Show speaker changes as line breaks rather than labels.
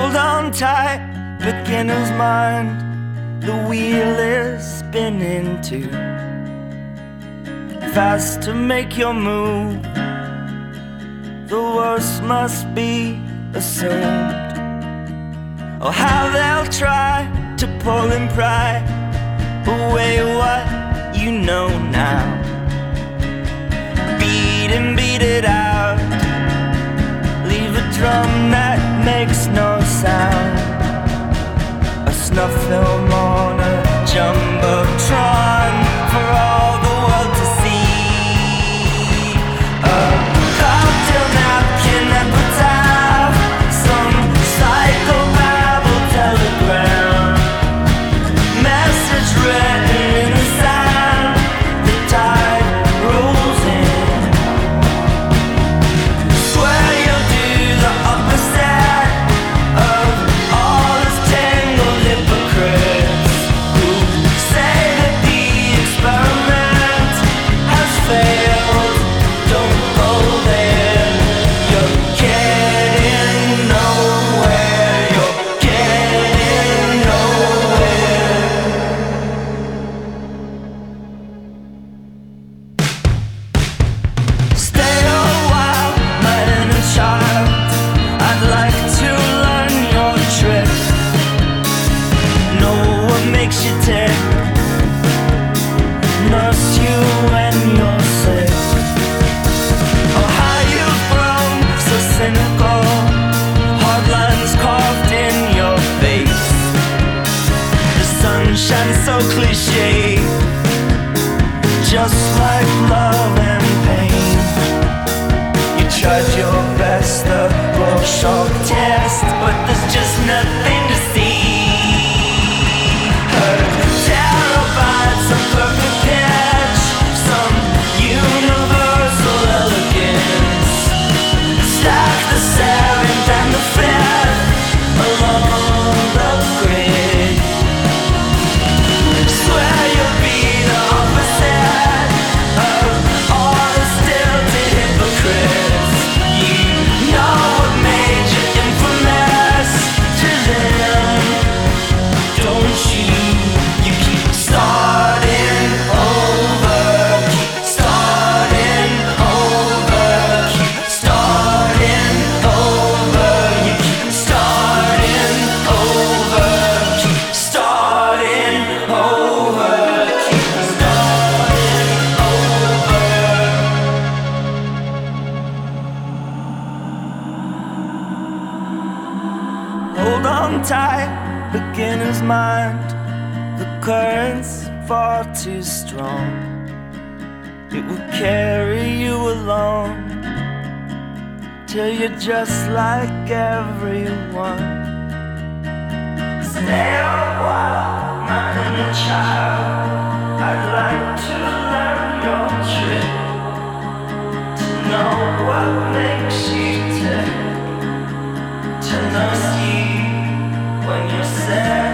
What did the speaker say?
Hold on tight, beginner's mind. The wheel is spinning too fast to make your move. The worst must be assumed. Oh, how they'll try to pull and pry away what you know now. Beat and beat it out. Leave a drum that makes no sound. A snuff film on a jumbotron for all the world to see. A cocktail napkin epitaph, some psychobabble telegram, message written in the sand. The tide rolls in. Swear you'll do the opposite of all those tangled hypocrites who say that the experiment has failed. Don't go there. You're getting nowhere. You're getting nowhere. Stay a while, my inner child. I'd like to learn your tricks. Know what makes you tick. Nurse you when you're sick. Oh, how you've grown so cynical. Hard lines carved in your face. The sun shines so cliche, just like love and pain. You tried your best, the Rorschach test, but there's just nothing to see. Heard terabytes, some perfect pitch, some universal elegance. Stack the seventh and the fifth along the grid. Swear you'll be the opposite of all the stilted hypocrites. You know what made you infamous to them, don't you? You keep starting over, keep starting over, keep starting over. You keep starting over, keep starting over, keep starting over. Hold on tight, beginner's mind. The current's far too strong. It will carry you along till you're just like everyone. Stay a while, my inner child. I'd like to learn your trick, to know what makes you tick, to nurse you when you're sad.